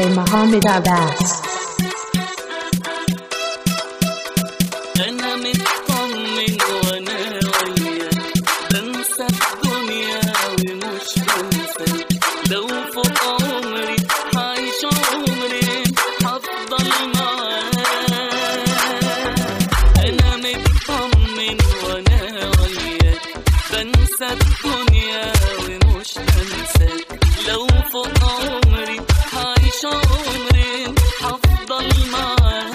Mohammed Abbas. أنا مطمن وأنا وياك بنسى الدنيا ومش بنساك لو فوق عمري هعيش عمري هفضل معاك. أنا مطمن وأنا وياك بنسى الدنيا ومش بنساك لو فوق عمري هعيش عمري هفضل معاك.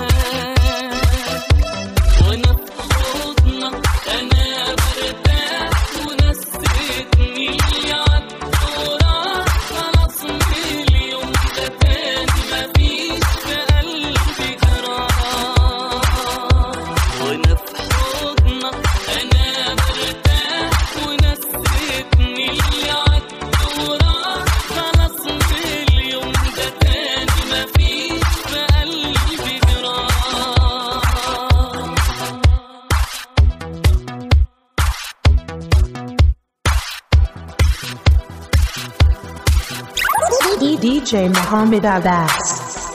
DJ Mohammed Abbas.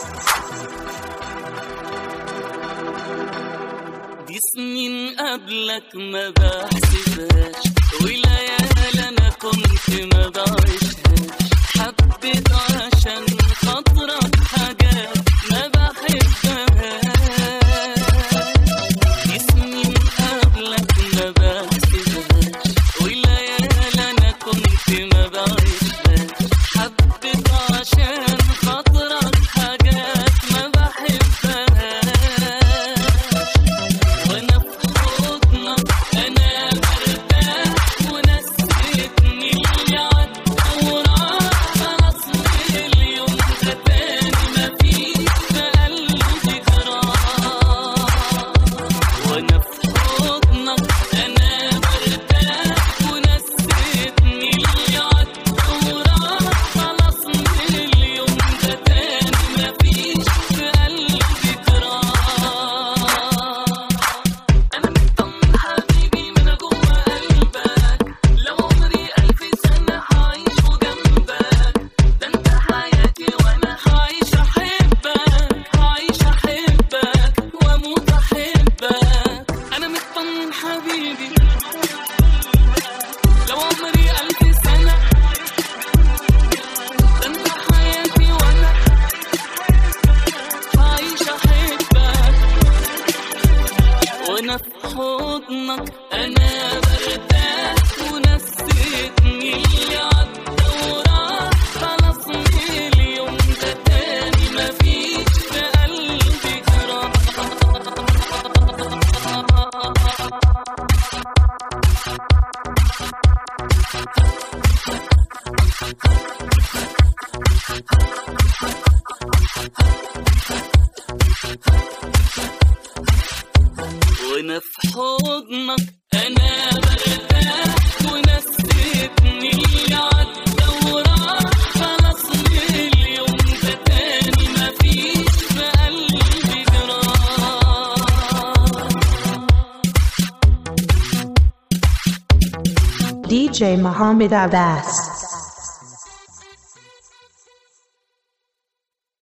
دي سنين قبلك ما بحسبهاش وليالي أنا كنت ما بعيشهاش. حبيت عشان خاطرك حاجات ما بحبهاش. دي سنين قبلك ما بحسبهاش وليالي أنا كنت ما بعيشهاش. حبيت عشان خاطرك حاجات ما بحبهاش. وانا في حضنك انا برتاح ونسيتني اللي عدى وراح. خلاص اليوم ده تاني مفيش في قلبي جراح. وانا في حضنك انا برتاح ونسيتني اللي عدى وراح. خلاص اليوم ده تاني مفيش في قلبي جراح. أنا مطمن حبيبي من جوا قلبك لو عمري 1000 سنة هعيش وجنبك. ده انت حياتي وانا هعيش احبك هعيش احبك واموت احبك. انا مطمن حبيبي لو عمري 1000 سنة. ده انت حياتي وانا هعيش احبك. وانا في حضنك انا برتاح ونسيتني اللي عدى وراح. خلاص اليوم ده تاني مفيش في قلبي جراح. وانا في حضنك انا برتاح ونسيتني اللي عدى وراح. خلاص اليوم ده تاني مفيش في قلبي جراح. DJ Mohammed Abbas.